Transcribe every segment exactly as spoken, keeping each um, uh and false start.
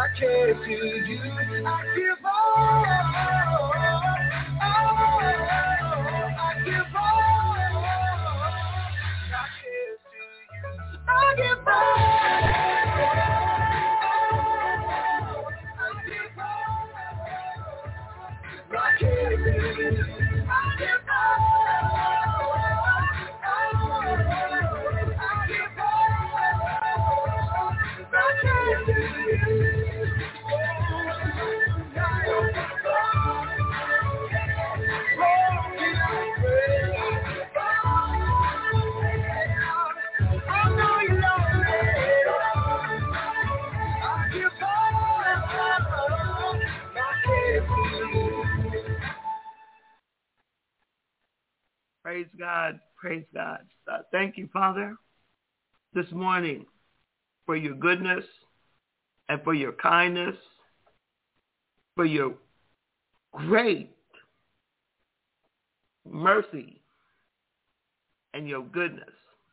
I care to you. I give all. I give all. I care to you. I give all. I care to you. I give Praise God, praise God. Uh, thank you, Father, this morning for your goodness and for your kindness, for your great mercy and your goodness.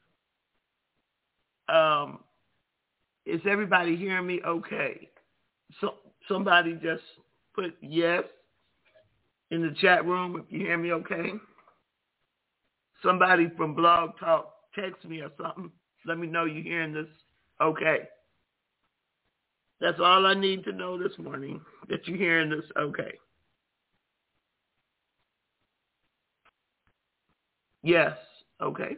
Um, is everybody hearing me okay? So somebody just put yes in the chat room if you hear me okay. Somebody from Blog Talk text me or something. Let me know you're hearing this okay. That's all I need to know this morning, that you're hearing this okay. Yes, okay.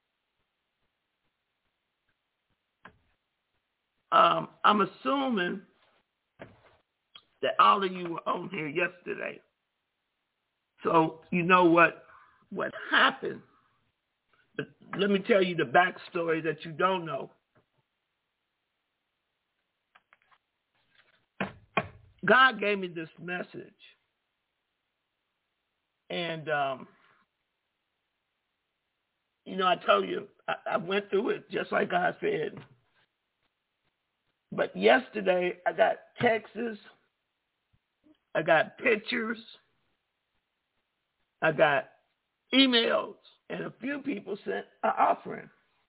Um, I'm assuming that all of you were on here yesterday. So you know what, what happened. But let me tell you the backstory that you don't know. God gave me this message. And, um, you know, I told you, I, I went through it just like God said. But yesterday, I got texts, I got pictures, I got emails, and a few people sent an offering.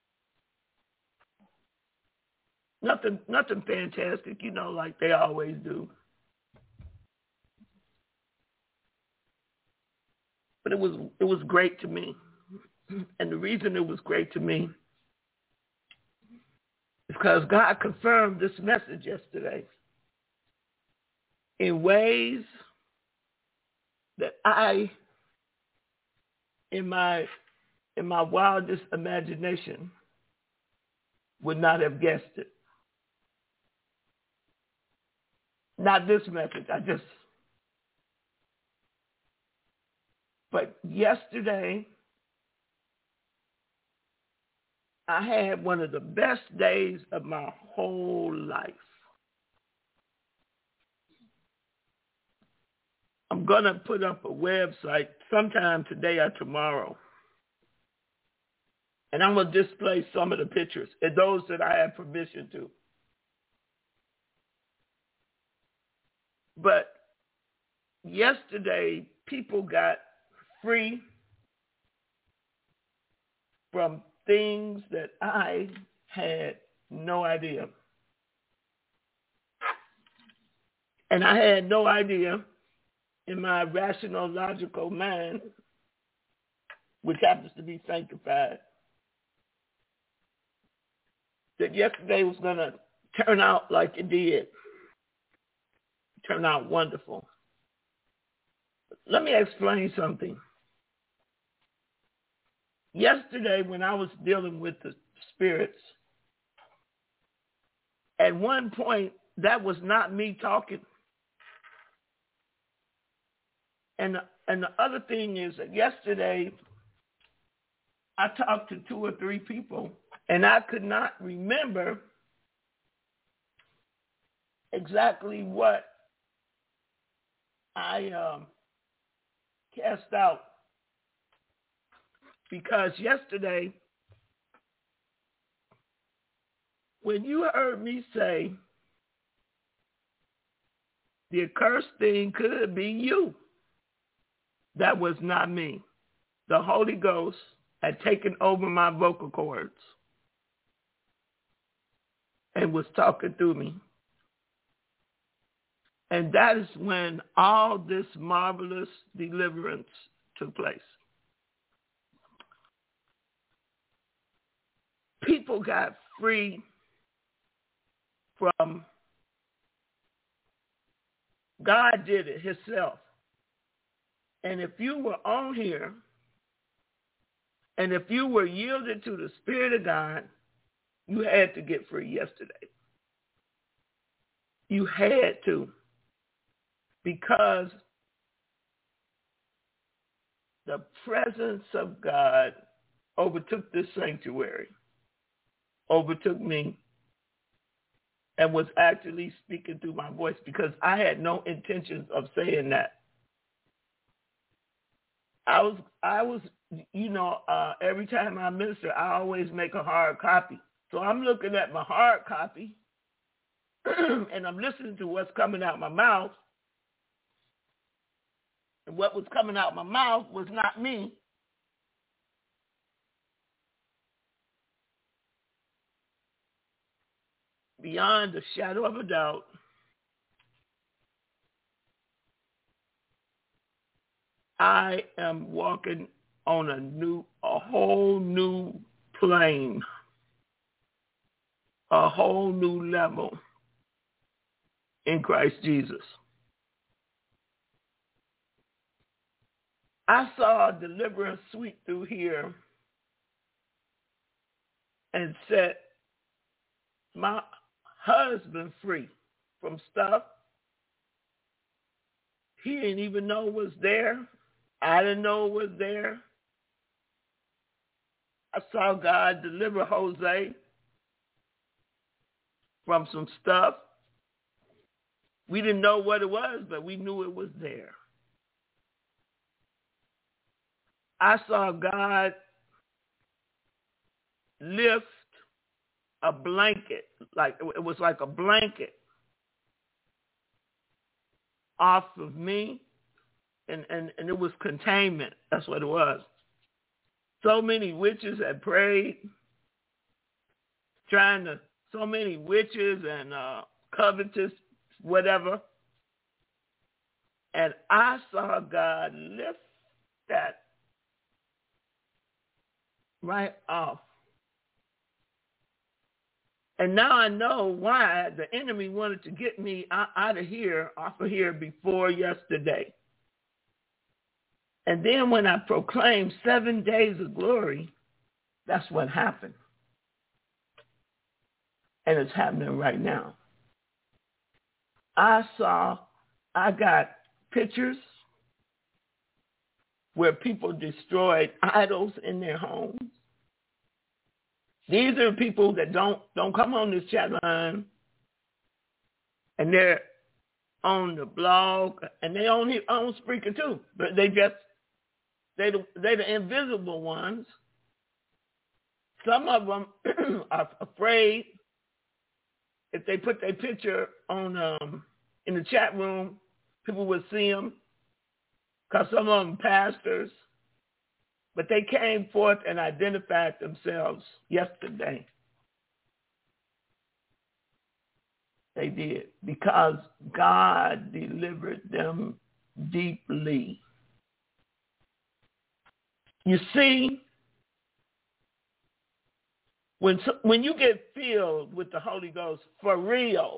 Nothing, nothing fantastic, you know, like they always do. But it was, it was great to me. And the reason it was great to me is because God confirmed this message yesterday in ways that I, in my in my wildest imagination, would not have guessed it. Not this message, I just, but yesterday, I had one of the best days of my whole life. I'm going to put up a website sometime today or tomorrow. And I'm going to display some of the pictures, and those that I have permission to. But yesterday, people got free from things that I had no idea. And I had no idea in my rational, logical mind, which happens to be sanctified, that yesterday was going to turn out like it did. Turn out wonderful. Let me explain something. Yesterday, when I was dealing with the spirits, at one point, that was not me talking. And the, and the other thing is that yesterday, I talked to two or three people, and I could not remember exactly what I um, cast out. Because yesterday, when you heard me say, the accursed thing could be you, that was not me. The Holy Ghost had taken over my vocal cords and was talking through me. And that is when all this marvelous deliverance took place. People got free from, God did it himself. And if you were on here, and if you were yielded to the Spirit of God, you had to get free yesterday. You had to. Because the presence of God overtook this sanctuary, overtook me, and was actually speaking through my voice, because I had no intentions of saying that. I was, I was, you know, uh, every time I minister, I always make a hard copy. So I'm looking at my hard copy, and I'm listening to what's coming out my mouth. And what was coming out my mouth was not me. Beyond a shadow of a doubt, I am walking on a new, a whole new plane, a whole new level in Christ Jesus. I saw deliverance sweep through here and set my husband free from stuff he didn't even know was there. I didn't know it was there. I saw God deliver Jose from some stuff. We didn't know what it was, but we knew it was there. I saw God lift a blanket, like it was like a blanket off of me, and, and, and it was containment. That's what it was. So many witches had prayed, trying to, so many witches and uh, covetous, whatever. And I saw God lift that right off. And now I know why the enemy wanted to get me out of here, off of here before yesterday. And then when I proclaimed seven days of glory, that's what happened. And it's happening right now. I saw, I got pictures where people destroyed idols in their homes. These are people that don't don't come on this chat line, and they're on the blog, and they own own Spreaker too. But they just they the they the invisible ones. Some of them are afraid if they put their picture on um, in the chat room, people will see them, because some of them pastors. But they came forth and identified themselves yesterday. They did, because God delivered them deeply. You see, when when you get filled with the Holy Ghost for real,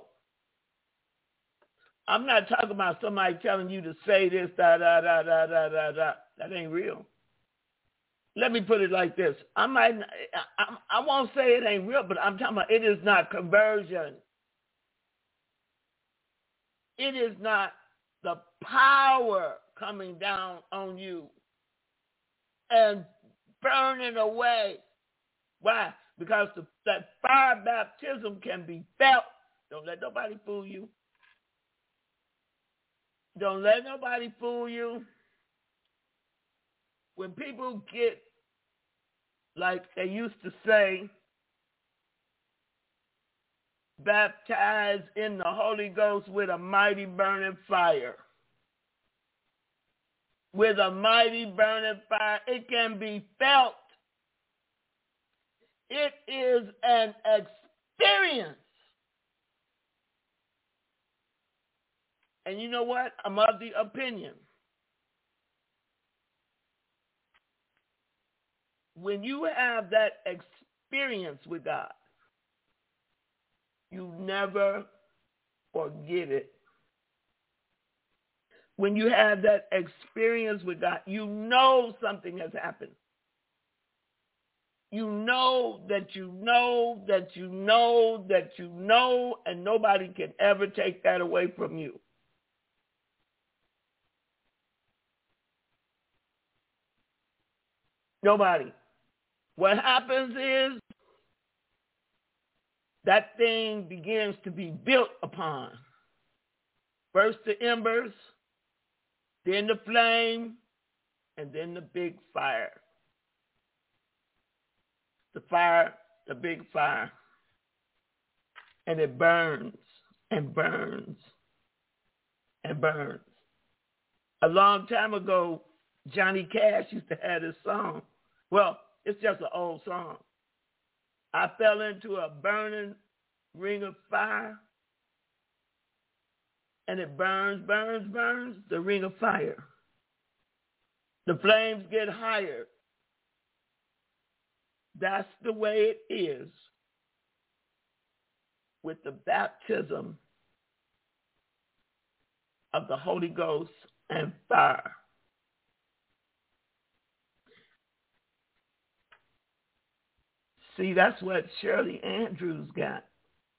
I'm not talking about somebody telling you to say this, da, da, da, da, da, da, da. That ain't real. Let me put it like this. I might, I, I won't say it ain't real, but I'm talking about it is not conversion. It is not the power coming down on you and burning away. Why? Because the, that fire baptism can be felt. Don't let nobody fool you. Don't let nobody fool you. When people get, like they used to say, baptized in the Holy Ghost with a mighty burning fire. With a mighty burning fire, it can be felt. It is an experience. And you know what? I'm of the opinion. When you have that experience with God, you never forget it. When you have that experience with God, you know something has happened. You know that you know that you know that you know, and nobody can ever take that away from you. Nobody. What happens is that thing begins to be built upon. First the embers, then the flame, and then the big fire. The fire, the big fire. And it burns and burns and burns. A long time ago, Johnny Cash used to have this song. Well, it's just an old song. I fell into a burning ring of fire, and it burns, burns, burns, the ring of fire. The flames get higher. That's the way it is with the baptism of the Holy Ghost and fire. See, that's what Shirley Andrews got.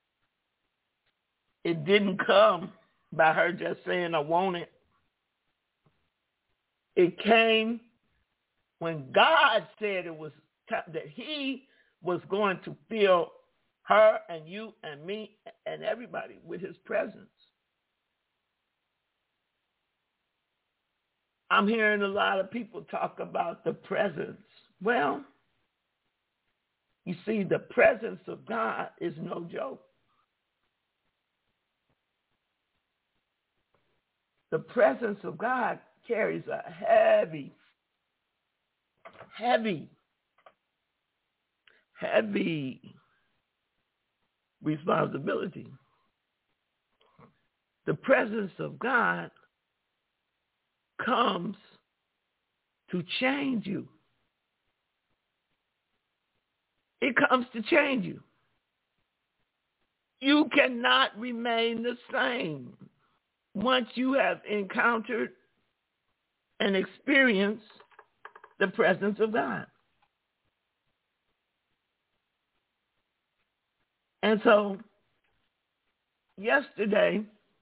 It didn't come by her just saying, I want it. It came when God said it was t- that he was going to fill her and you and me and everybody with his presence. I'm hearing a lot of people talk about the presence. Well, you see, the presence of God is no joke. The presence of God carries a heavy, heavy, heavy responsibility. The presence of God comes to change you. It comes to change you. You cannot remain the same once you have encountered and experienced the presence of God. And so, yesterday,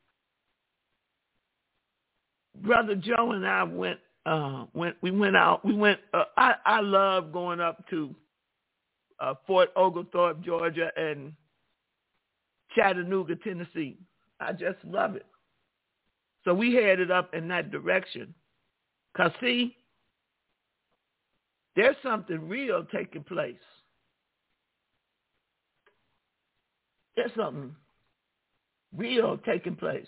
Brother Joe and I went. Uh, went. We went out. We went. Uh, I I love going up to uh, Fort Oglethorpe, Georgia, and Chattanooga, Tennessee. I just love it. So we headed up in that direction. Cause see, there's something real taking place. There's something real taking place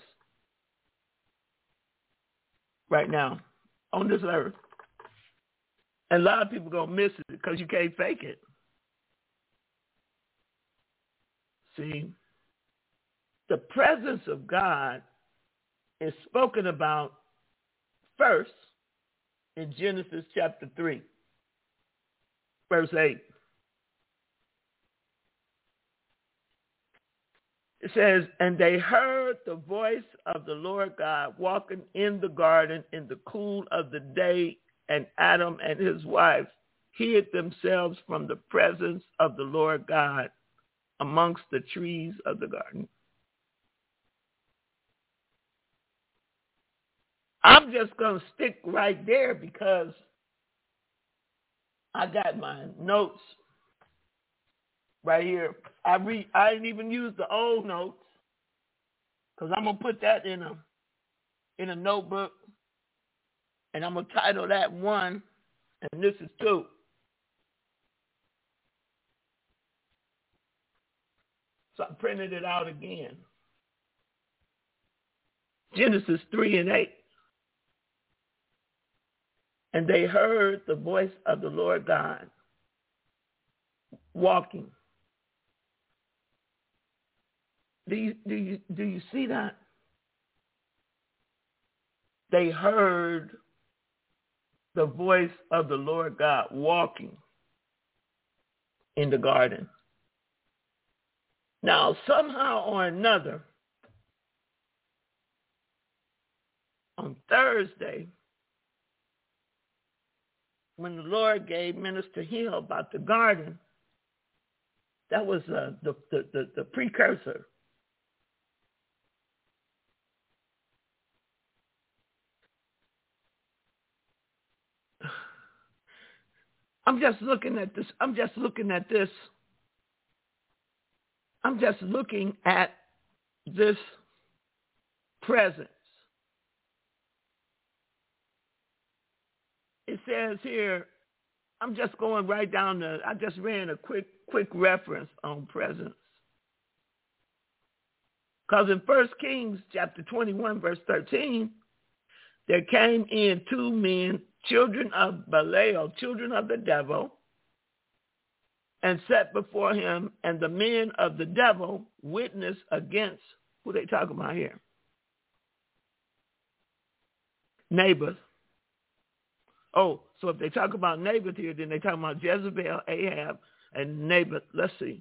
right now on this earth. And a lot of people going to miss it because you can't fake it. See, the presence of God is spoken about first in Genesis chapter three, verse eight. It says, and they heard the voice of the Lord God walking in the garden in the cool of the day, and Adam and his wife hid themselves from the presence of the Lord God amongst the trees of the garden. I'm just going to stick right there because I got my notes right here. I read. I didn't even use the old notes because I'm gonna put that in a in a notebook, and I'm gonna title that one, and this is two. So I printed it out again. Genesis three and eight. And they heard the voice of the Lord God walking. Do you, do you, do you see that? they heard the voice of the Lord God walking in the garden. Now, somehow or another, on Thursday, when the Lord gave Minister Hill about the garden, that was uh, the, the, the, the precursor. I'm just looking at this. I'm just looking at this. I'm just looking at this presence. It says here, I'm just going right down the, I just ran a quick, quick reference on presence. Because in First Kings chapter twenty-one, verse thirteen, there came in two men, children of Belial, children of the devil, and sat before him, and the men of the devil witnessed against, who they talking about here? Naboth. Oh, so if they talk about Naboth here, then they talk about Jezebel, Ahab, and Naboth. Let's see.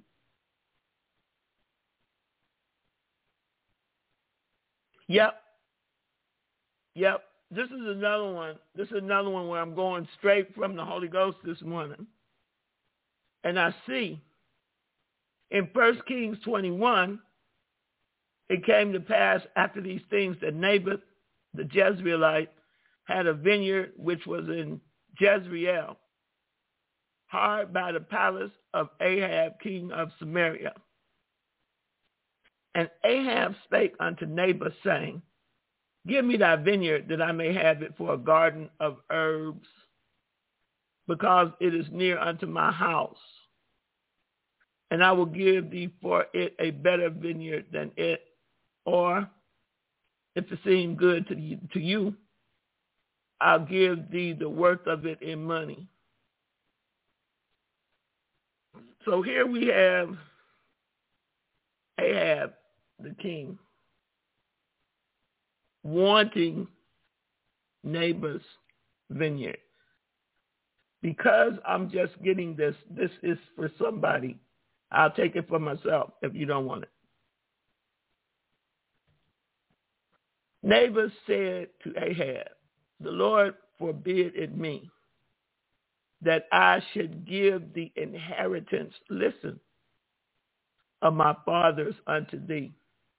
Yep. Yep. This is another one. This is another one where I'm going straight from the Holy Ghost this morning. And I see in First Kings twenty-one, it came to pass after these things that Naboth, the Jezreelite, had a vineyard which was in Jezreel, hard by the palace of Ahab, king of Samaria. And Ahab spake unto Naboth, saying, Give me thy vineyard, that I may have it for a garden of herbs, because it is near unto my house. And I will give thee for it a better vineyard than it, or if it seem good to you, to you, I'll give thee the worth of it in money. So here we have Ahab, the king, wanting Naboth's vineyard. Because I'm just getting this, this is for somebody. I'll take it for myself if you don't want it. Naboth said to Ahab, The Lord forbid it me that I should give the inheritance, listen, of my fathers unto thee.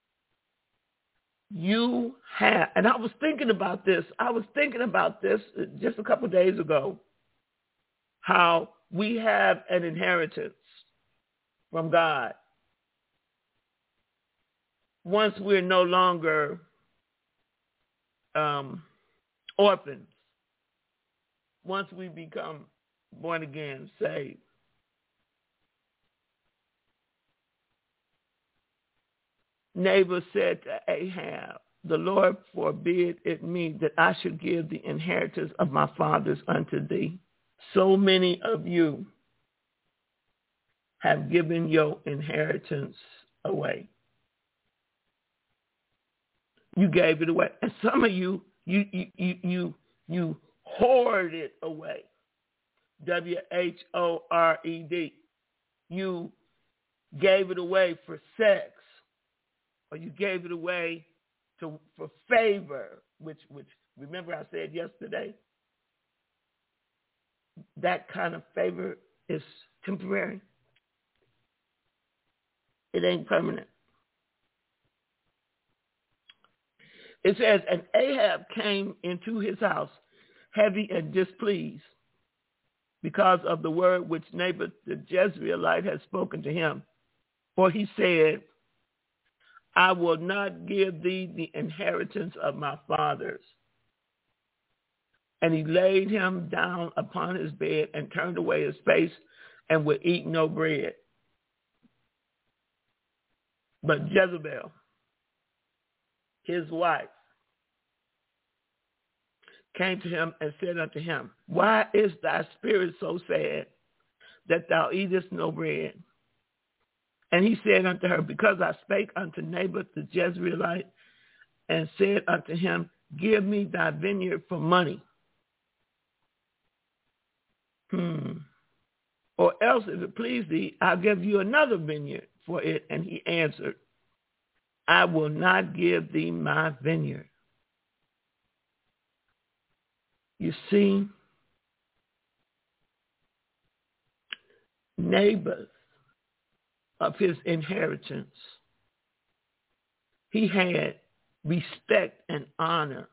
You have, and I was thinking about this, I was thinking about this just a couple of days ago, how we have an inheritance from God. Once we're no longer um, orphans, once we become born again, saved. Naboth said to Ahab, The Lord forbid it me that I should give the inheritance of my fathers unto thee. So many of you have given your inheritance away. You gave it away. And some of you, you, you, you, you, you hoard it away. W H O R E D. You gave it away for sex, or you gave it away to for favor, which, which remember I said yesterday, that kind of favor is temporary. It ain't permanent. It says, and Ahab came into his house heavy and displeased because of the word which Naboth the Jezreelite had spoken to him. For he said, I will not give thee the inheritance of my fathers. And he laid him down upon his bed and turned away his face and would eat no bread. But Jezebel, his wife, came to him and said unto him, Why is thy spirit so sad that thou eatest no bread? And he said unto her, Because I spake unto Naboth the Jezreelite, and said unto him, give me thy vineyard for money. Hmm. Or else, if it please thee, I'll give you another vineyard for it. And he answered, I will not give thee my vineyard. You see, Naboth, of his inheritance, he had respect and honor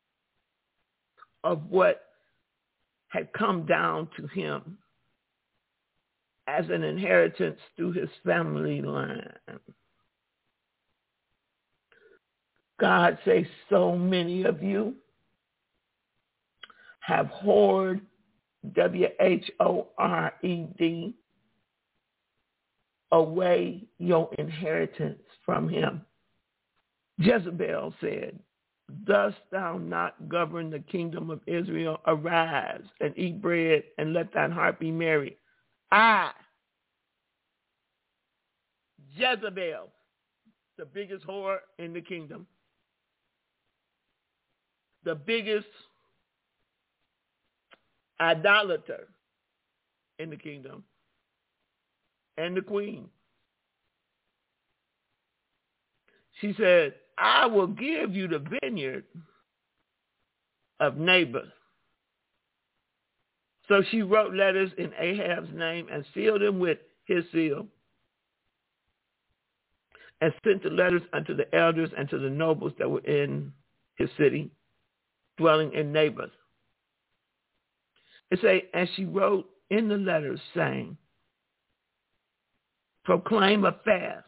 of what had come down to him as an inheritance through his family line. God says so many of you have hoard, W H O R E D, away your inheritance from him. Jezebel said, dost thou not govern the kingdom of Israel? Arise and eat bread and let thine heart be merry. I, Jezebel, the biggest whore in the kingdom, the biggest idolater in the kingdom, and the queen. She said, I will give you the vineyard of Naboth. So she wrote letters in Ahab's name and sealed them with his seal, and sent the letters unto the elders and to the nobles that were in his city, dwelling in Naboth. It say, and she wrote in the letters saying, proclaim a fast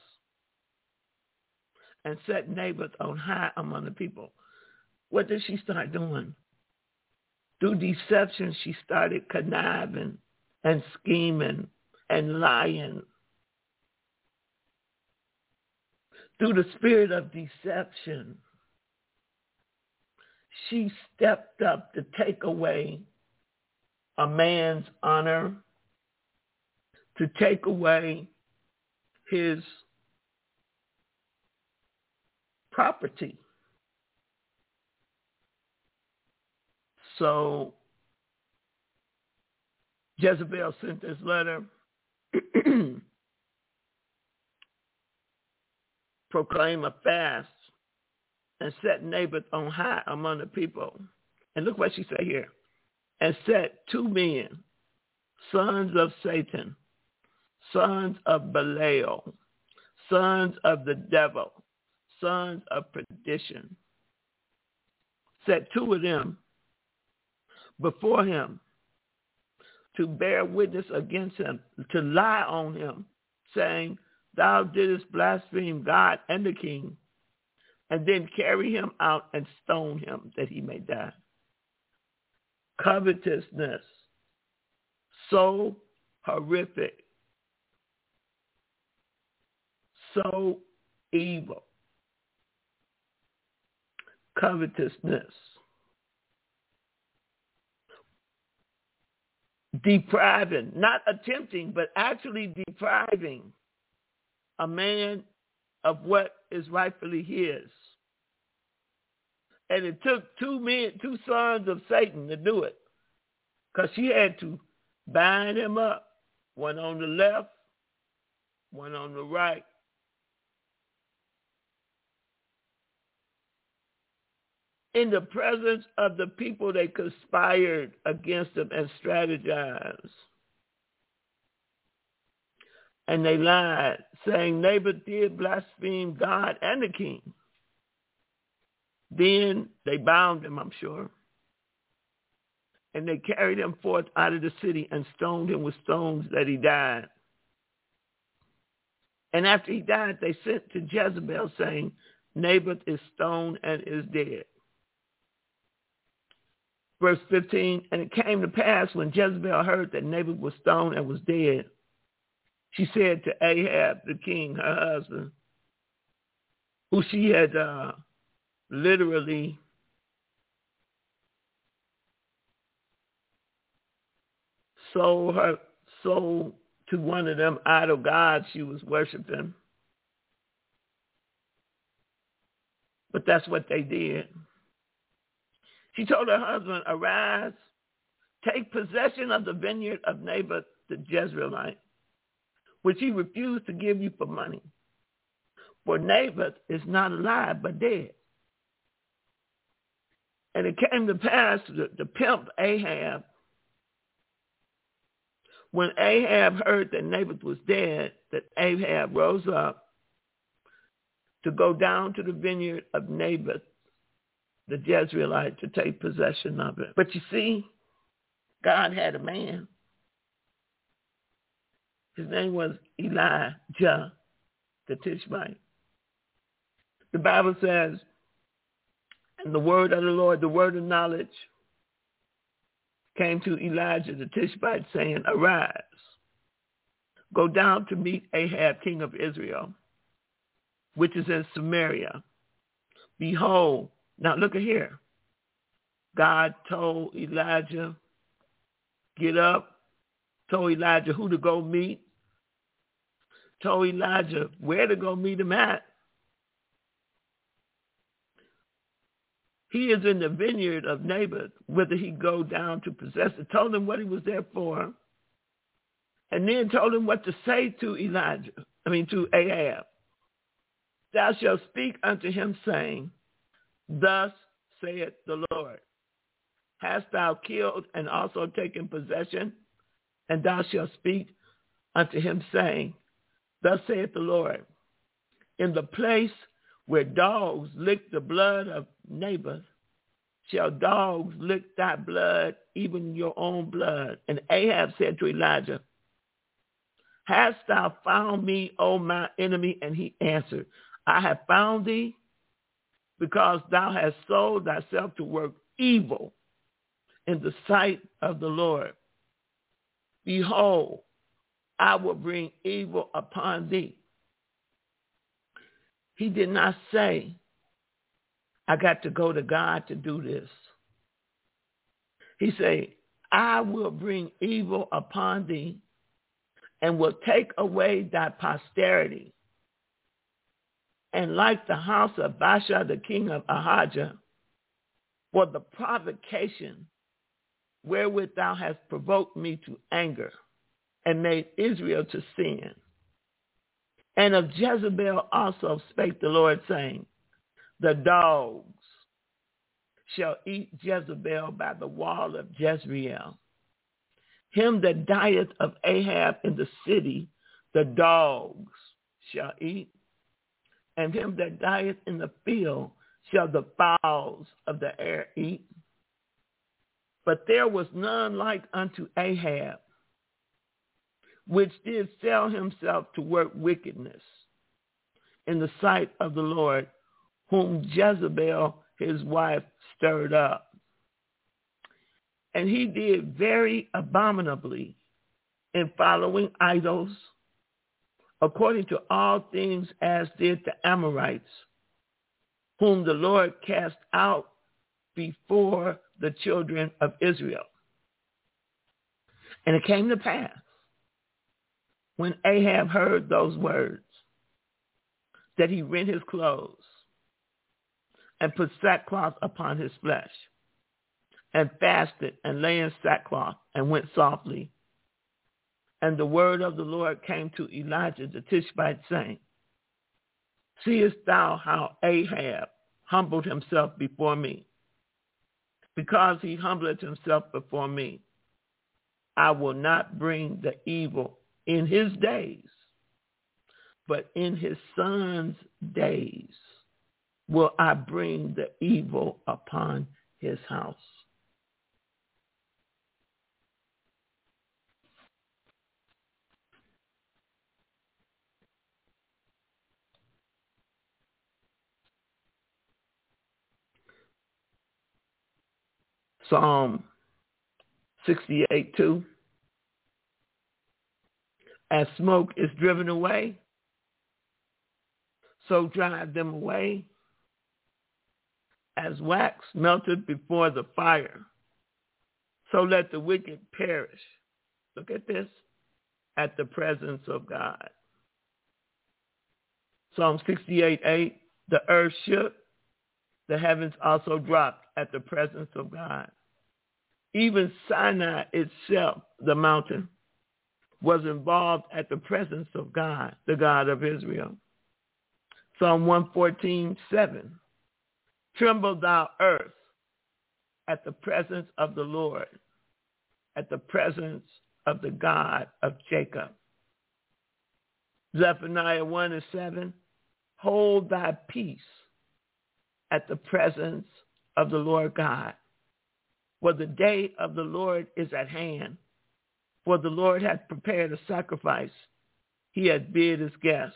and set Naboth on high among the people. What did she start doing? Through deception, she started conniving and scheming and lying. Through the spirit of deception, she stepped up to take away a man's honor, to take away his property. So Jezebel sent this letter proclaim a fast and set Naboth on high among the people. And look what she said here. And set two men, sons of Satan, sons of Belial, sons of the devil, sons of perdition. Set two of them before him to bear witness against him, to lie on him, saying, thou didst blaspheme God and the king, and then carry him out and stone him that he may die. Covetousness, so horrific, so evil. Covetousness. Depriving, not attempting, but actually depriving a man of what is rightfully his. And it took two men, two sons of Satan to do it, because she had to bind him up, one on the left, one on the right. In the presence of the people, they conspired against him and strategized. And they lied, saying Naboth did blaspheme God and the king. Then they bound him, I'm sure. And they carried him forth out of the city and stoned him with stones that he died. And after he died, they sent to Jezebel saying, Naboth is stoned and is dead. Verse fifteen, and it came to pass when Jezebel heard that Naboth was stoned and was dead, she said to Ahab, the king, her husband, who she had uh, literally sold her soul to one of them idol gods she was worshiping. But that's what they did. She told her husband, arise, take possession of the vineyard of Naboth the Jezreelite, which he refused to give you for money. For Naboth is not alive, but dead. And it came to pass, the, the pimp Ahab, when Ahab heard that Naboth was dead, that Ahab rose up to go down to the vineyard of Naboth, the Jezreelite, to take possession of it. But you see, God had a man. His name was Elijah the Tishbite. The Bible says, and the word of the Lord, the word of knowledge, came to Elijah the Tishbite, saying, arise, go down to meet Ahab, king of Israel, which is in Samaria. Behold, now look at here. God told Elijah, get up, told Elijah who to go meet, told Elijah where to go meet him at. He is in the vineyard of Naboth, whether he go down to possess it. Told him what he was there for. And then told him what to say to Elijah, I mean to Ahab. Thou shalt speak unto him, saying, thus saith the Lord, hast thou killed and also taken possession? And thou shalt speak unto him, saying, thus saith the Lord, in the place where dogs lick the blood of Naboth, shall dogs lick thy blood, even your own blood. And Ahab said to Elijah, hast thou found me, O my enemy? And he answered, I have found thee, because thou hast sold thyself to work evil in the sight of the Lord. Behold, I will bring evil upon thee. He did not say, I got to go to God to do this. He said, I will bring evil upon thee and will take away thy posterity. And like the house of Baasha, the king of Ahijah, for the provocation wherewith thou hast provoked me to anger and made Israel to sin. And of Jezebel also spake the Lord, saying, the dogs shall eat Jezebel by the wall of Jezreel. Him that dieth of Ahab in the city, the dogs shall eat. And him that dieth in the field shall the fowls of the air eat. But there was none like unto Ahab, which did sell himself to work wickedness in the sight of the Lord, whom Jezebel his wife stirred up. And he did very abominably in following idols, according to all things as did the Amorites, whom the Lord cast out before the children of Israel. And it came to pass, when Ahab heard those words, that he rent his clothes and put sackcloth upon his flesh, and fasted and lay in sackcloth and went softly. And the word of the Lord came to Elijah the Tishbite, saying, seest thou how Ahab humbled himself before me? Because he humbled himself before me, I will not bring the evil in his days, but in his son's days will I bring the evil upon his house. Psalm sixty-eight two. As smoke is driven away, so drive them away. As wax melted before the fire, so let the wicked perish. Look at this, at the presence of God. Psalm sixty-eight eight, the earth shook The heavens also dropped at the presence of God. Even Sinai itself, the mountain, was involved at the presence of God, the God of Israel. Psalm one fourteen, seven. Tremble thou earth at the presence of the Lord, at the presence of the God of Jacob. Zephaniah one and seven. Hold thy peace at the presence of the Lord God, for the day of the Lord is at hand. For the Lord hath prepared a sacrifice. He hath bid his guests.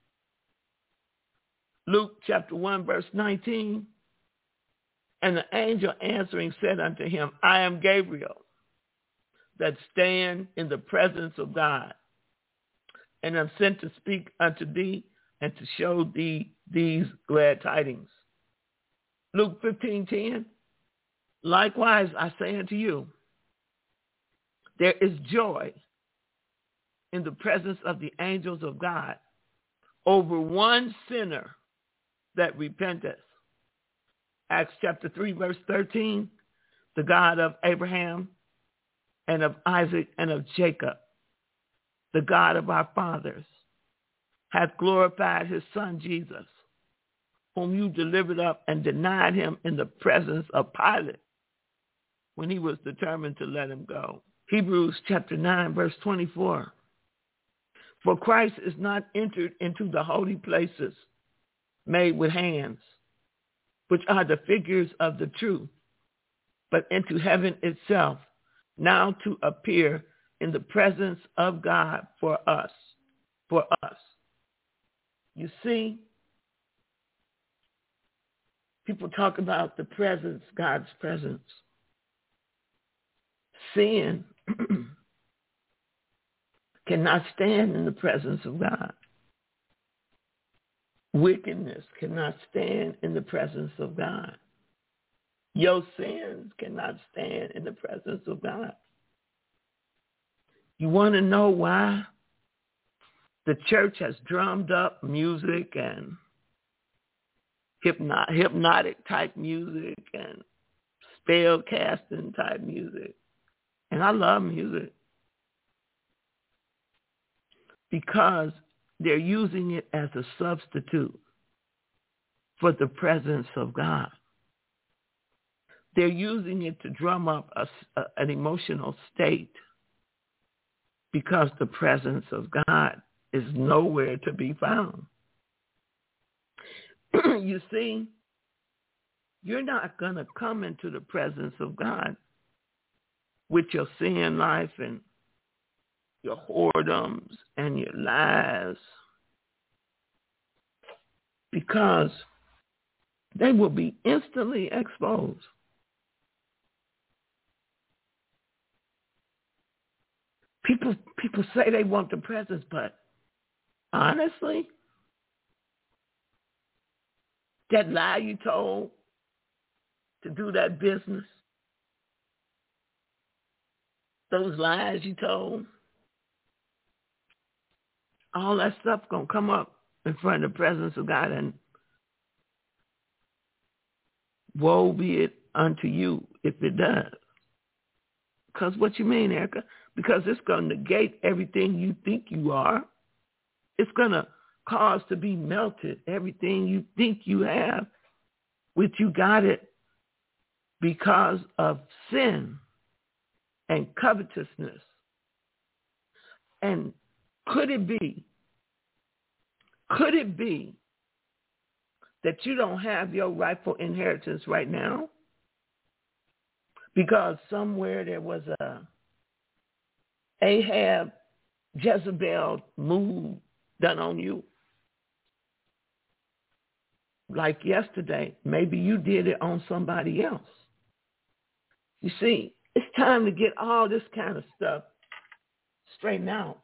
Luke chapter one, verse nineteen. And the angel answering said unto him, I am Gabriel, that stand in the presence of God, and am sent to speak unto thee and to show thee these glad tidings. Luke fifteen ten. Likewise I say unto you, there is joy in the presence of the angels of God over one sinner that repenteth. Acts chapter three, verse thirteen, the God of Abraham and of Isaac and of Jacob, the God of our fathers, hath glorified his son Jesus, whom you delivered up and denied him in the presence of Pilate when he was determined to let him go. Hebrews chapter nine, verse twenty-four. For Christ is not entered into the holy places made with hands, which are the figures of the true, but into heaven itself, now to appear in the presence of God for us, for us. You see, people talk about the presence, God's presence. Sin cannot stand in the presence of God. Wickedness cannot stand in the presence of God. Your sins cannot stand in the presence of God. You want to know why the church has drummed up music and hypno- hypnotic type music and spell casting type music? And I love music because they're using it as a substitute for the presence of God. They're using it to drum up a, a, an emotional state because the presence of God is nowhere to be found. You see, you're not going to come into the presence of God with your sin life and your whoredoms and your lies, because they will be instantly exposed. People people say they want the presence, but honestly, that lie you told to do that business, those lies you told, all that stuff going to come up in front of the presence of God, and woe be it unto you if it does. Because what you mean, Erica? Because it's going to negate everything you think you are. It's going to cause to be melted everything you think you have, which you got it because of sin and covetousness. And could it be, could it be that you don't have your rightful inheritance right now? Because somewhere there was a Ahab, Jezebel move done on you. Like yesterday, maybe you did it on somebody else. You see, it's time to get all this kind of stuff straightened out.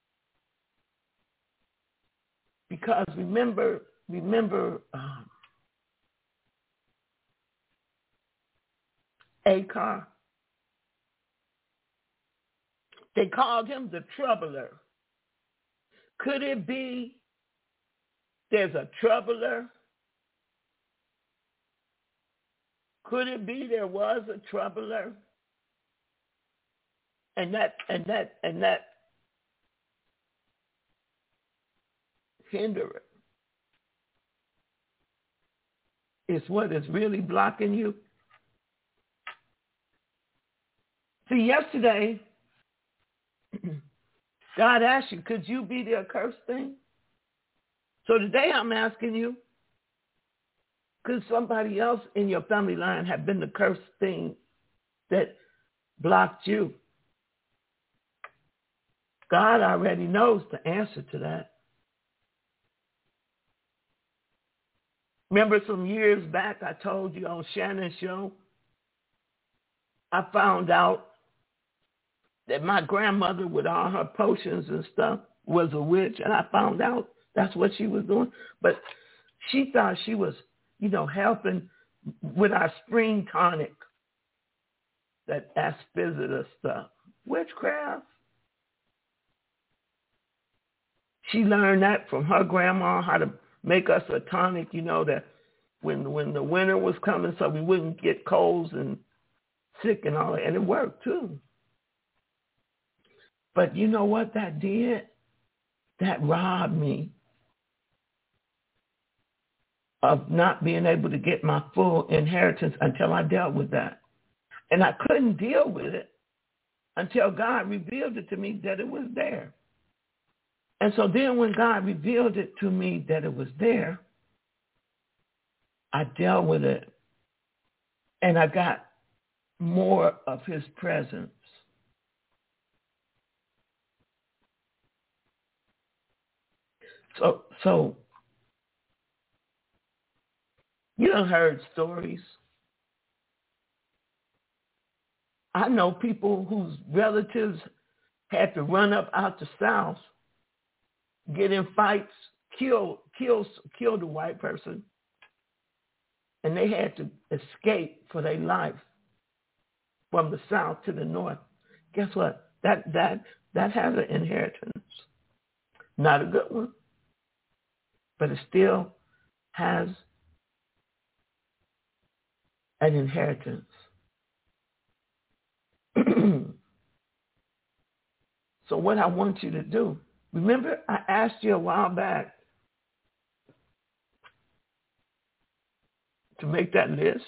Because remember, remember um, Achan? They called him the troubler. Could it be there's a troubler Could it be there was a troubler? And that and that and that hinderer is what is really blocking you. See, yesterday, God asked you, could you be the accursed thing? So today I'm asking you, could somebody else in your family line have been the cursed thing that blocked you? God already knows the answer to that. Remember some years back I told you on Shannon's show, I found out that my grandmother with all her potions and stuff was a witch, and I found out that's what she was doing. But she thought she was, you know, helping with our spring tonic, that asphyxia stuff. Witchcraft. She learned that from her grandma, how to make us a tonic, you know, that when when the winter was coming so we wouldn't get colds and sick and all that. And it worked too. But you know what that did? That robbed me of not being able to get my full inheritance until I dealt with that. And I couldn't deal with it until God revealed it to me that it was there. And so then when God revealed it to me that it was there, I dealt with it. And I got more of his presence. So, so you done heard stories. I know people whose relatives had to run up out the South, get in fights, kill, kill, kill the white person, and they had to escape for their life from the South to the North. Guess what? That that that has an inheritance. Not a good one, but it still has an inheritance. So what I want you to do, remember I asked you a while back to make that list.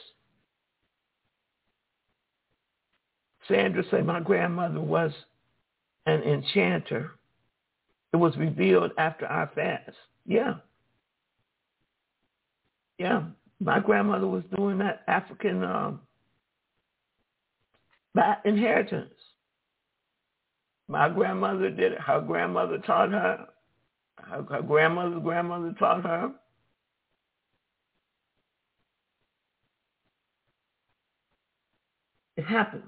Sandra said my grandmother was an enchanter. It was revealed after our fast. Yeah. Yeah. My grandmother was doing that African um, inheritance. My grandmother did it. Her grandmother taught her. Her, her grandmother's grandmother taught her. It happens.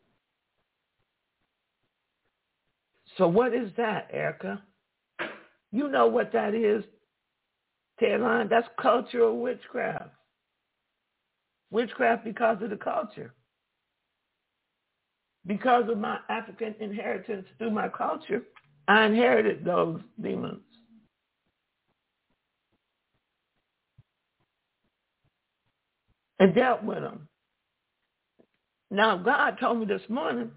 So what is that, Erica? You know what that is, Tedline? That's cultural witchcraft. Witchcraft because of the culture. Because of my African inheritance through my culture, I inherited those demons. And dealt with them. Now, God told me this morning,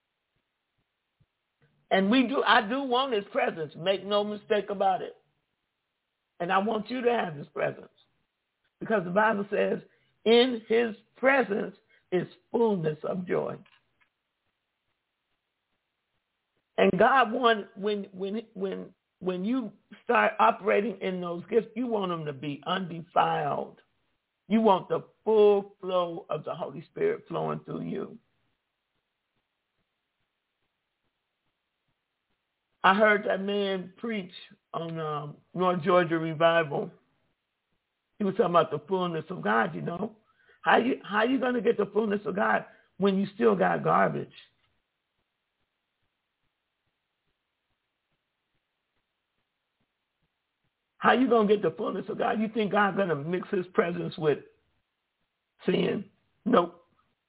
and we do, I do want his presence. Make no mistake about it. And I want you to have his presence. Because the Bible says, in his presence is fullness of joy. And God wants, when when when when you start operating in those gifts, you want them to be undefiled. You want the full flow of the Holy Spirit flowing through you. I heard that man preach on um, North Georgia Revival. He was talking about the fullness of God, you know. How you how you going to get the fullness of God when you still got garbage? How you going to get the fullness of God? You think God's going to mix his presence with sin? Nope.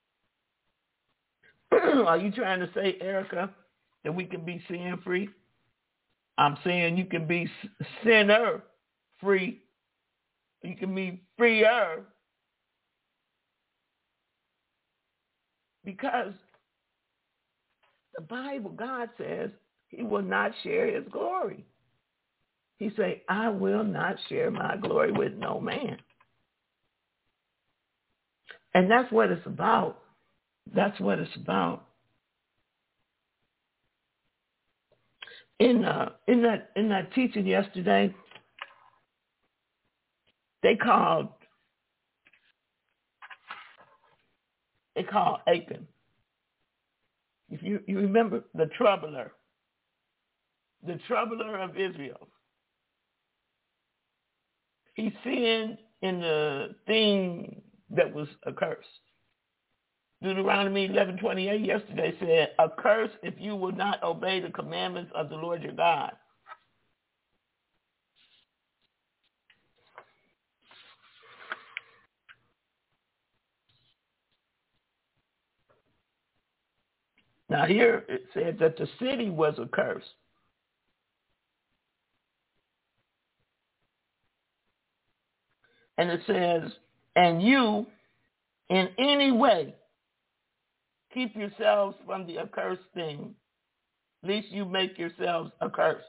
Are you trying to say, Erica, that we can be sin-free? I'm saying you can be sinner-free. You can be freer. Because the Bible, God says he will not share his glory. He said, I will not share my glory with no man. And that's what it's about. That's what it's about. In uh, in that in that teaching yesterday, they called they called Achan. If you, you remember the troubler, the troubler of Israel. He sinned in the thing that was accursed. Deuteronomy eleven twenty-eight yesterday said, a curse if you will not obey the commandments of the Lord your God. Now here it says that the city was accursed. And it says, and you in any way keep yourselves from the accursed thing, lest you make yourselves accursed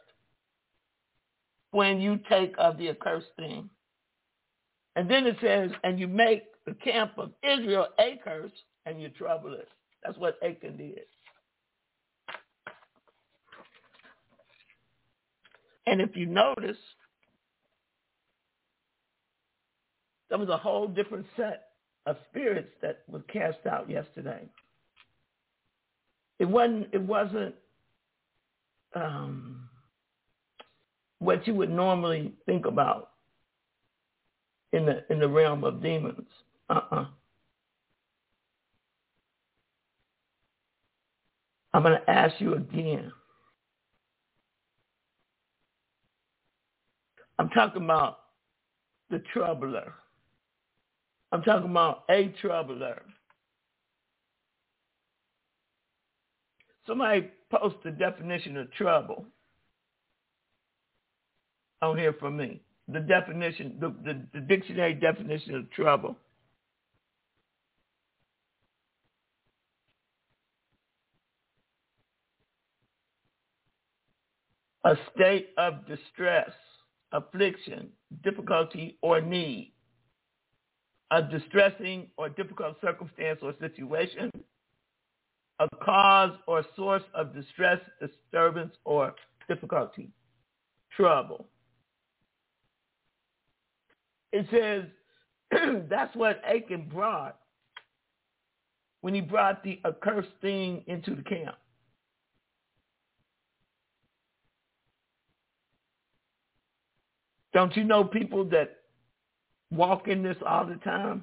when you take of the accursed thing. And then it says, and you make the camp of Israel a curse, and you trouble it. That's what Achan did. And if you notice, there was a whole different set of spirits that was cast out yesterday. It wasn't, it wasn't um, what you would normally think about in the in the realm of demons. Uh-uh. I'm going to ask you again. I'm talking about the troubler. I'm talking about a troubler. Somebody post the definition of trouble. Don't hear from me. The definition, the, the, the dictionary definition of trouble. A state of distress, affliction, difficulty, or need. A distressing or difficult circumstance or situation. A cause or source of distress, disturbance, or difficulty. Trouble. It says that's what Achan brought when he brought the accursed thing into the camp. Don't you know people that walk in this all the time?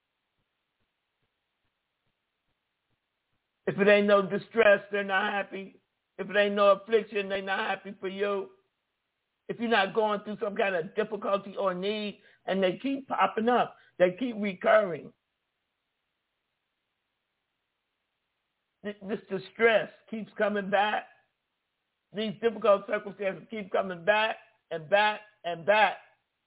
If it ain't no distress, they're not happy. If it ain't no affliction, they're not happy for you. If you're not going through some kind of difficulty or need, and they keep popping up, they keep recurring. This, this distress keeps coming back. These difficult circumstances keep coming back and back and back.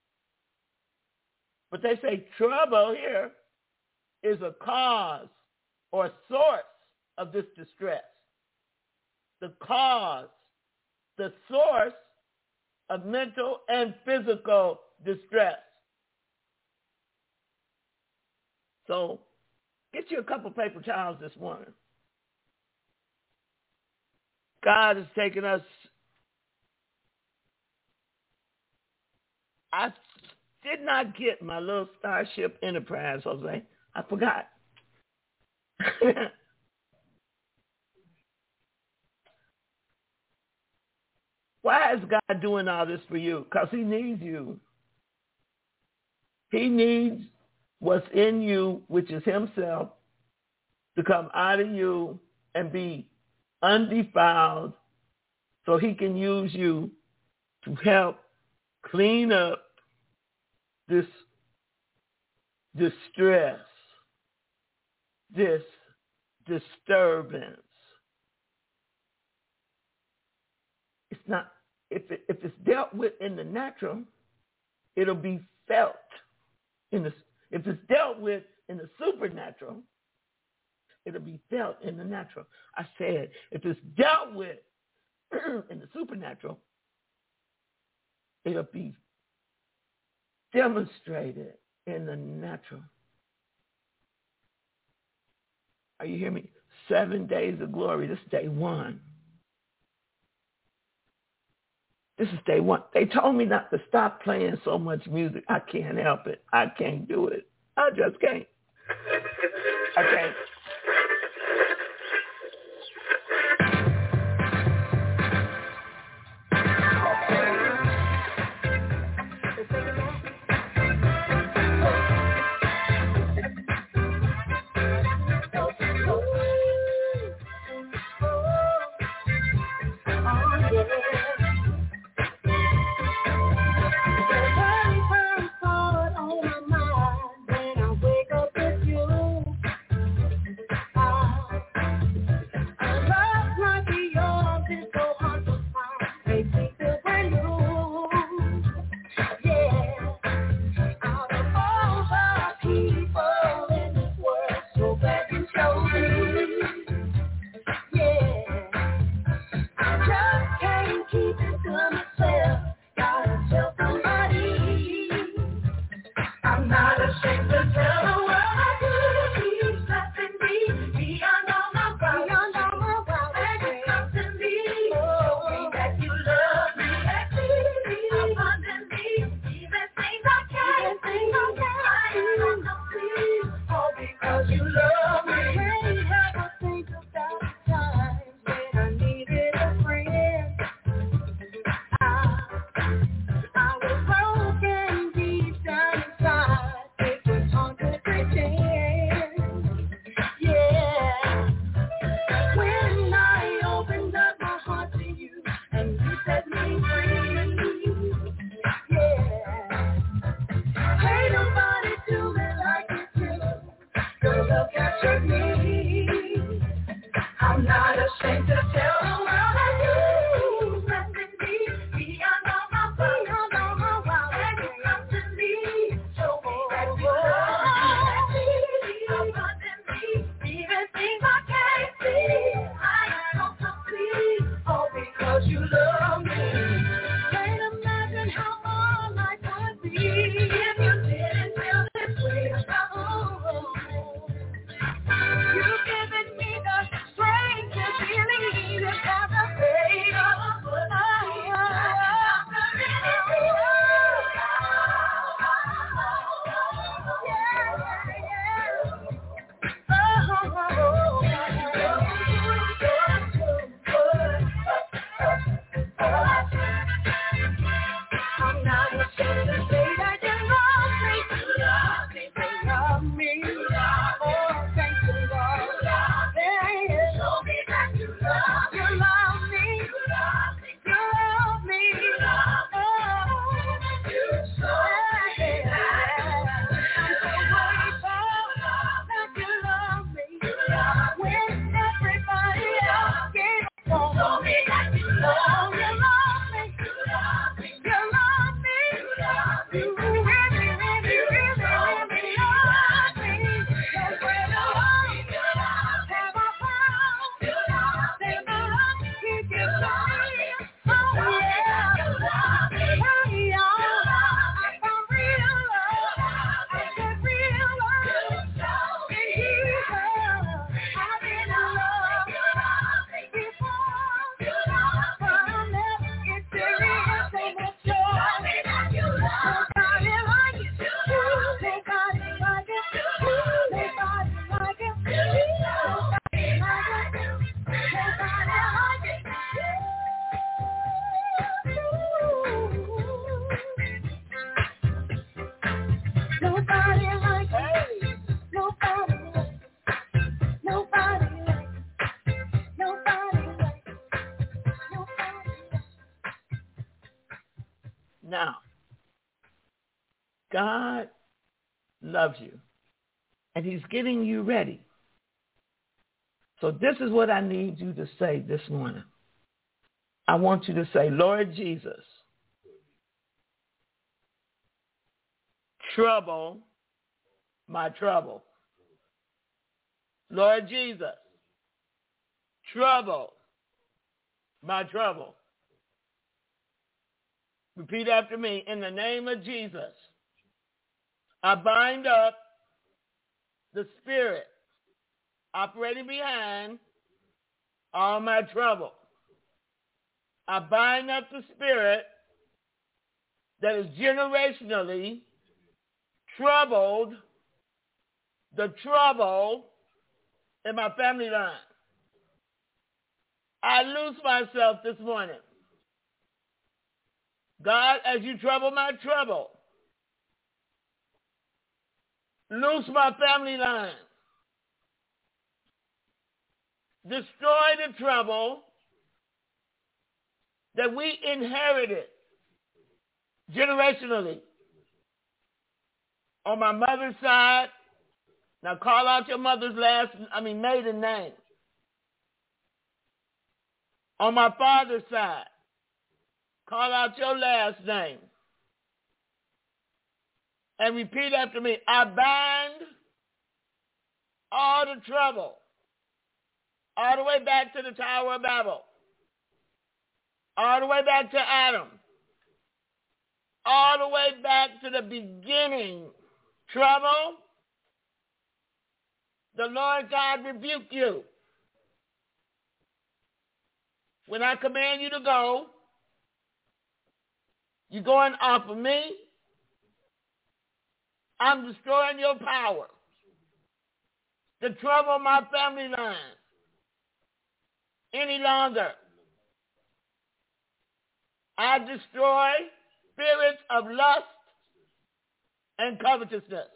But they say trouble here is a cause or source of this distress. The cause, the source of mental and physical distress. So get you a couple paper towels this morning. God has taken us. I did not get my little Starship Enterprise, Jose. I forgot. Why is God doing all this for you? Because he needs you. He needs what's in you, which is himself, to come out of you and be undefiled so he can use you to help clean up this distress, this disturbance. It's not, if it, if it's dealt with in the natural, it'll be felt in the, if it's dealt with in the supernatural, it'll be felt in the natural. I said, if it's dealt with in the supernatural, it'll be demonstrated in the natural. Are you hearing me? Seven days of glory. This is day one. This is day one. They told me not to stop playing so much music. I can't help it. I can't do it. I just can't. I can't. Now, God loves you, and he's getting you ready. So this is what I need you to say this morning. I want you to say, Lord Jesus, trouble my trouble. Lord Jesus, trouble my trouble. Repeat after me. In the name of Jesus, I bind up the spirit operating behind all my trouble. I bind up the spirit that is generationally troubled, the trouble in my family line. I loose myself this morning. God, as you trouble my trouble, loose my family line. Destroy the trouble that we inherited generationally. On my mother's side, now call out your mother's last, I mean maiden name. On my father's side, call out your last name. And repeat after me. I bind all the trouble all the way back to the Tower of Babel, all the way back to Adam, all the way back to the beginning trouble. The Lord God rebuke you. When I command you to go, you're going off of me. I'm destroying your power to trouble my family line any longer. I destroy spirits of lust and covetousness.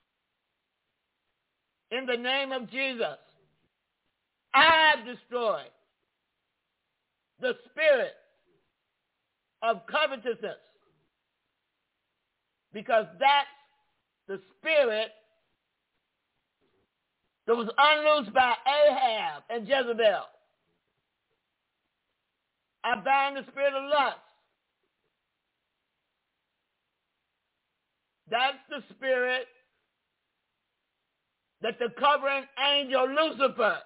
In the name of Jesus, I destroy the spirit of covetousness, because that's the spirit that was unloosed by Ahab and Jezebel. I bind the spirit of lust. That's the spirit that the covering angel Lucifer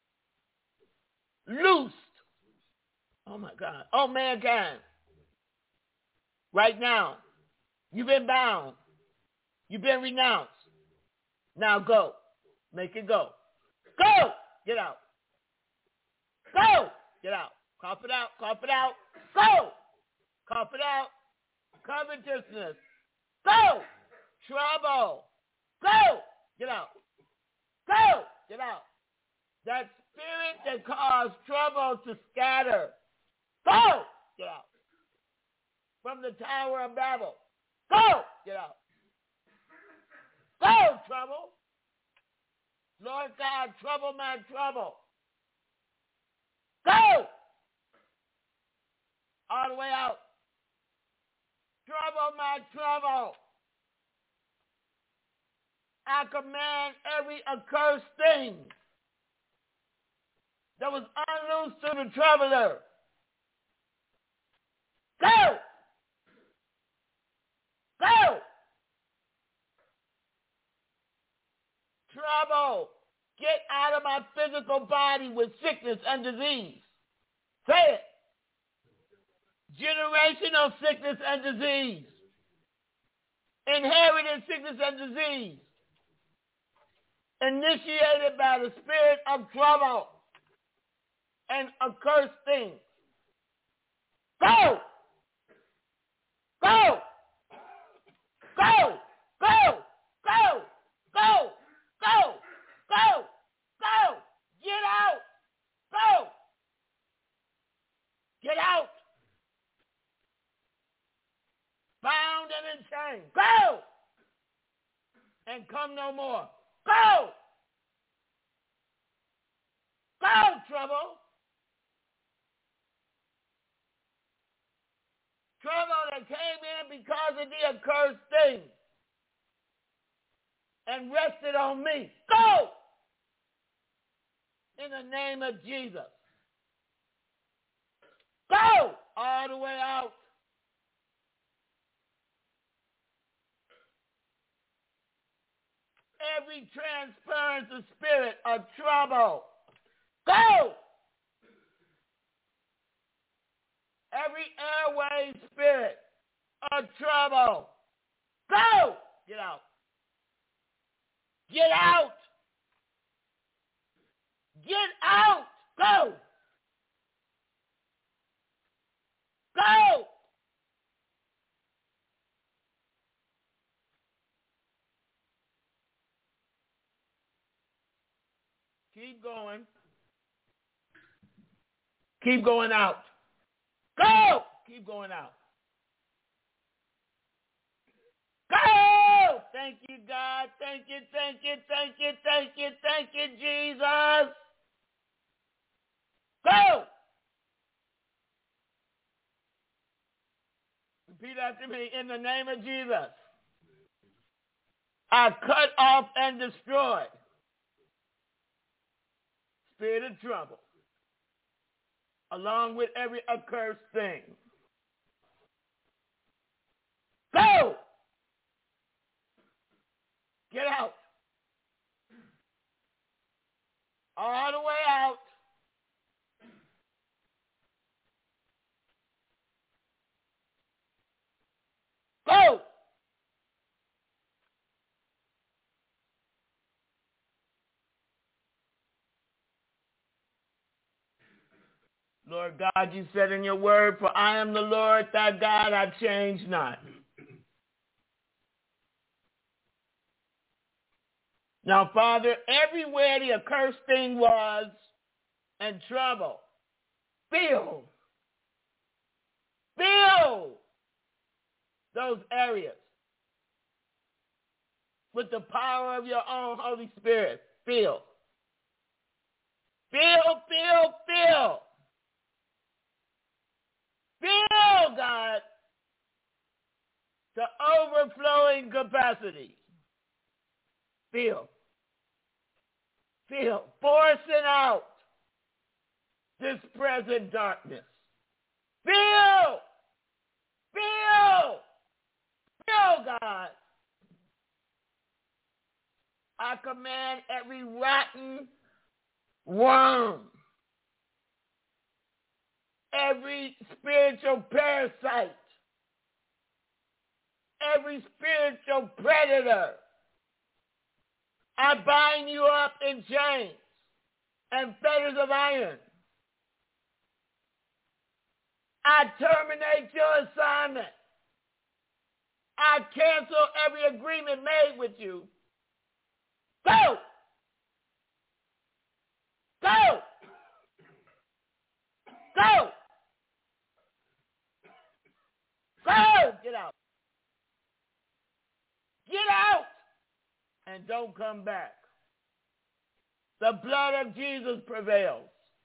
loosed. Oh my God. Oh, mankind. Right now, you've been bound. You've been renounced. Now go. Make it go. Go! Get out. Go! Get out. Cough it out. Cough it out. Go! Cough it out. Covetousness. Go! Trouble. Go! Get out. Go! Get out. That spirit that caused trouble to scatter. Go! Get out. From the Tower of Babel. Go! Get out. Go, trouble. Lord God, trouble my trouble. Go! All the way out. Trouble my trouble. I command every accursed thing that was unloosed to the troubler. Go! Go! Trouble, get out of my physical body with sickness and disease. Say it. Generational sickness and disease. Inherited sickness and disease. Initiated by the spirit of trouble and accursed things. Go! Go! Go! Go! Go! Go! Go! Go! Go! Get out! Go! Get out! Bound and in chains. Go! And come no more. Go! Go, trouble! Trouble that came in because of the accursed thing and rested on me. Go! In the name of Jesus. Go! All the way out. every transference of spirit of trouble. Go! Every airway spirit of trouble. Go! Get out. Get out. Get out. Go. Go. Keep going. Keep going out. Go. Keep going out. Go! Thank you, God. Thank you, thank you, thank you, thank you, thank you, Jesus. Go! Repeat after me. In the name of Jesus, I cut off and destroy spirit of trouble, along with every accursed thing. Go! Get out. All the way out. Go! Lord God, you said in your word, for I am the Lord thy God, I change not. Now, Father, everywhere the accursed thing was and trouble, fill, fill those areas with the power of your own Holy Spirit. Fill. Fill, fill, fill. Fill, God, to overflowing capacity. Fill. Fill. Forcing out this present darkness. Fill. Fill. Fill, God. I command every rotten worm, every spiritual parasite, every spiritual predator, I bind you up in chains and fetters of iron. I terminate your assignment. I cancel every agreement made with you. Go! Go! Go! Go! Get out. Get out! And don't come back. The blood of Jesus prevails.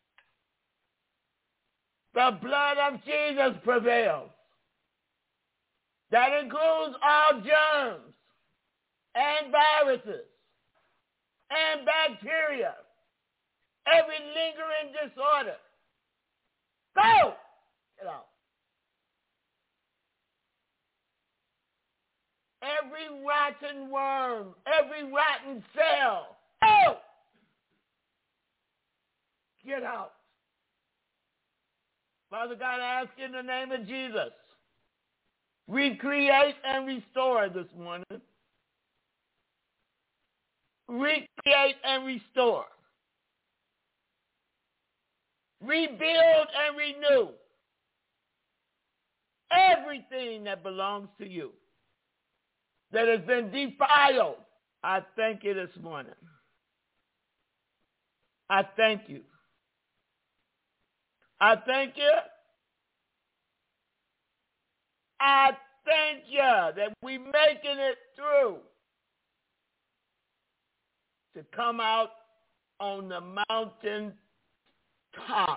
The blood of Jesus prevails. That includes all germs and viruses and bacteria, every lingering disorder. Go! Get out. Every rotten worm, every rotten cell. Oh! Get out. Father God, I ask in the name of Jesus, recreate and restore this morning. Recreate and restore. Rebuild and renew everything that belongs to you that has been defiled. I thank you this morning. I thank you. I thank you. I thank you that we're making it through to come out on the mountain top.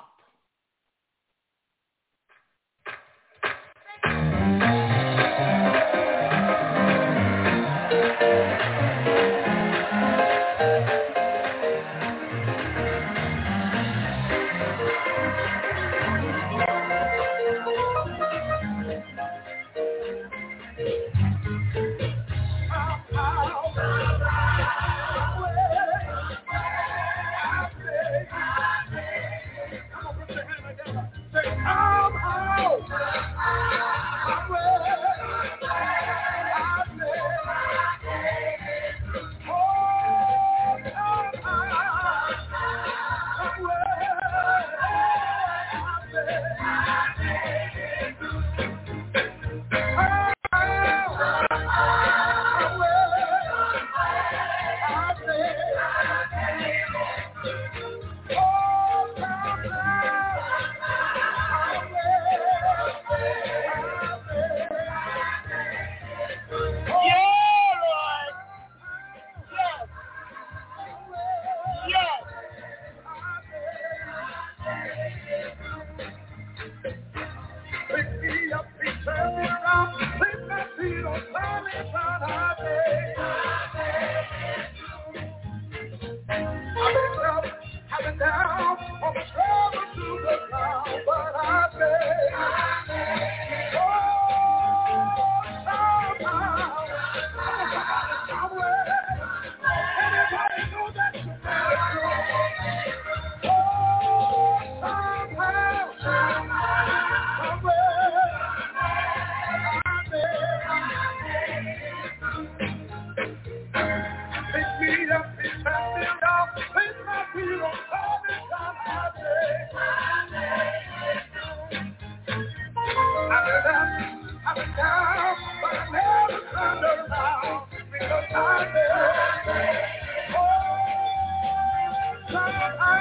down, but I never turned around because I never. Oh, somehow,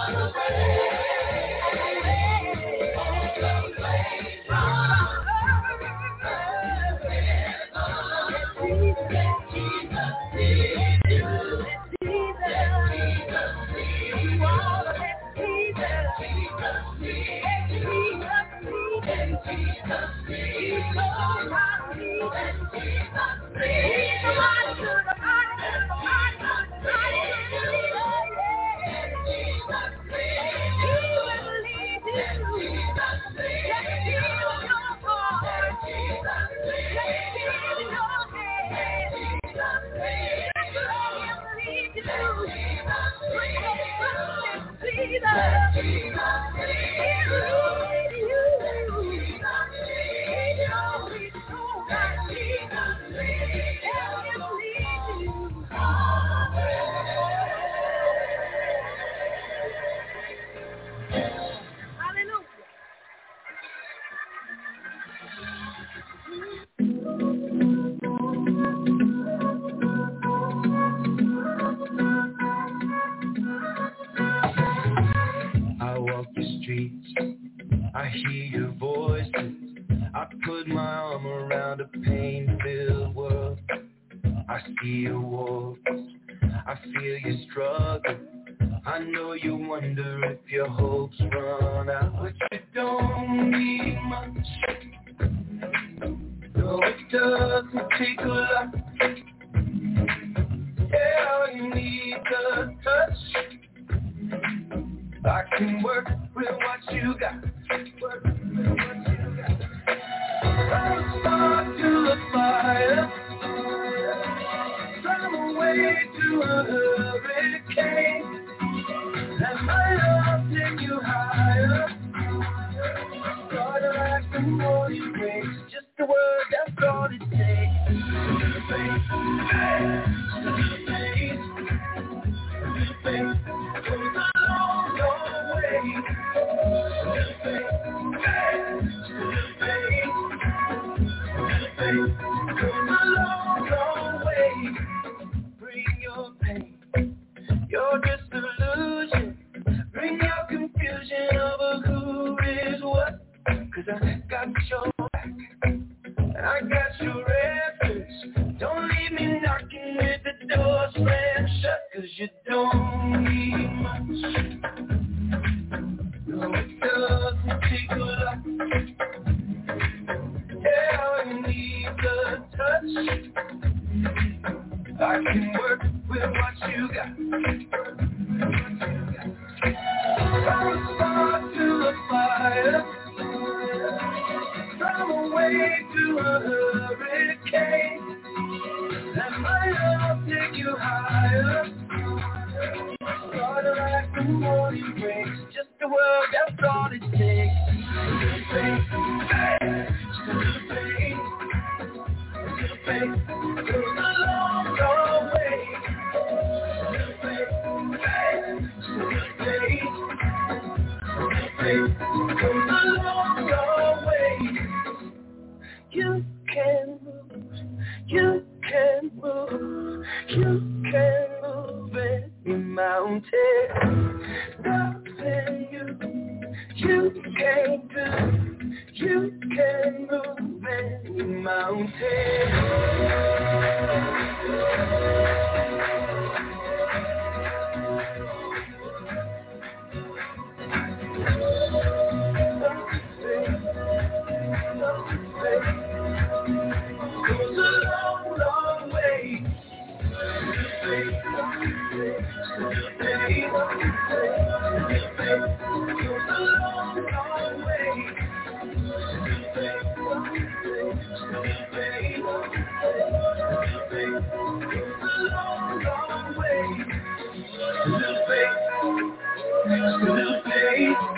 Little faith, little faith.